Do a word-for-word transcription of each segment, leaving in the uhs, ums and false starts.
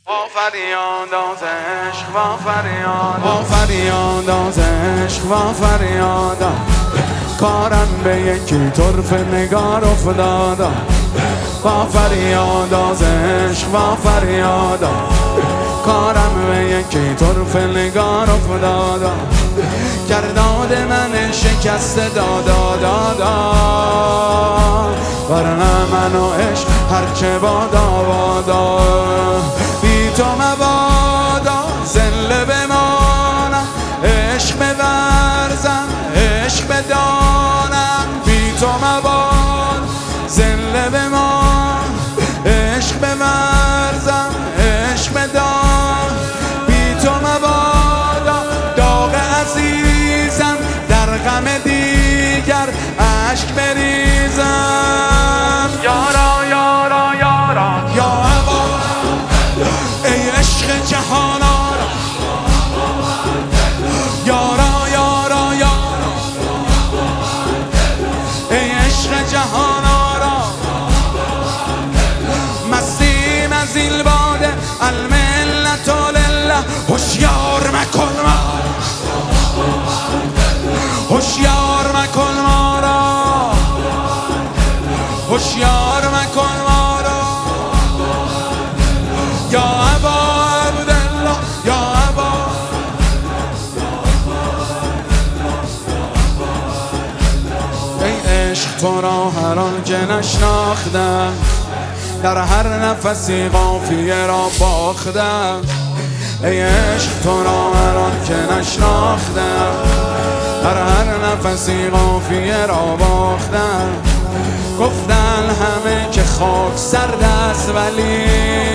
با فریاد از عشق، با فریاد، با فریاد از عشق، با فریاد کارم به یکی طرف نگار افتادا. با فریاد از عشق، با فریاد کارم به یکی طرف نگار افتادا. گرداد من شکست دادا دادا، ورنه من و عشق هرچه بادا بادا. بی تو مبادا زنده بمانم، عشق بورزم، عشق بدانم. بی تو مباد زنده بمانم، عشق بورزم، عشق بدانم. بی تو مبادا داغ عزیزم در غم دیگر عشق بریزم. یارا یارا یارا یا هوا ای عشق جهان آرا. یارا یارا یارا ای عشق جهان آرا. مستیم از این باده الملت لله، هوشیار مکن ما، هوشیار مکن ما را، هوشیار مکن ما را. یا ابا عبدالله، یا ابا ای عشق تو را هر آن که نشناختم، در هر نفسی قافیه را باختم. ای عشق تو را هر آن که نشناختم، در هر نفسی قافیه را باختم. گفتن همه که خاک سرد است، ولی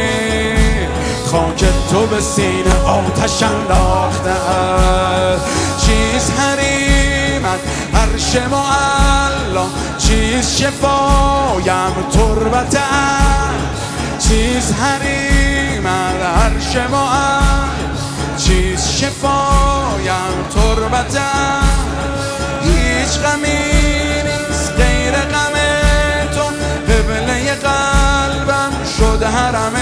خاک تو به سینه آتش انداخته. چیز حریمت عرش معلا، چیز شفایم تربت. چیز حریمت عرش معلا، چیز شفایم تربت. هیچ غمی نیست غیر غم تو، قبله قلبم شد حرم